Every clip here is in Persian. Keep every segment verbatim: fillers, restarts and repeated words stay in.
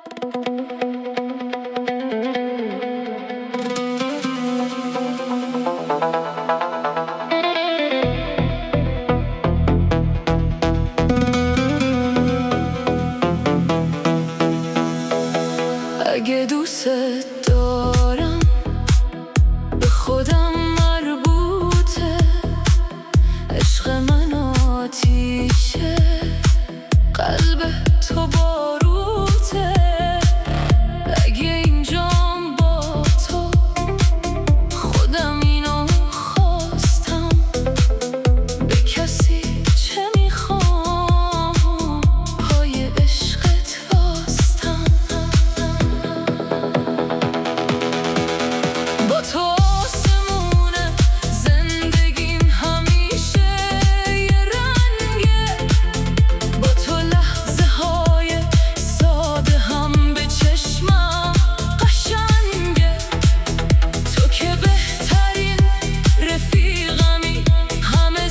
اگه دوست دارم به خودم مربوطه، عشق من آتیشه، قلب تو باروته. اگه اینجام با تو خودم اینو خواستم، به کسی چه میخوام پای عشقت واستم. با تو آسمونه زندگیم همیشه یه رنگه، با تو لحظه های ساده هم به چشمم قشنگه. تو که بهترین رفیقمی، همه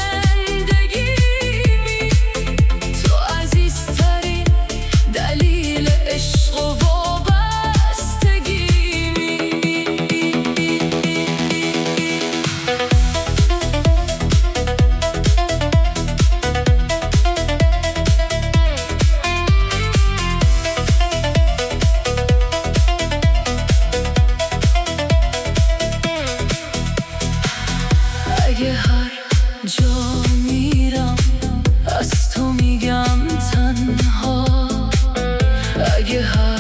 زندگیمی، تو عزیزترین دلیل عشق و اگه هر جا میرم از تو میگم تنها، اگه هر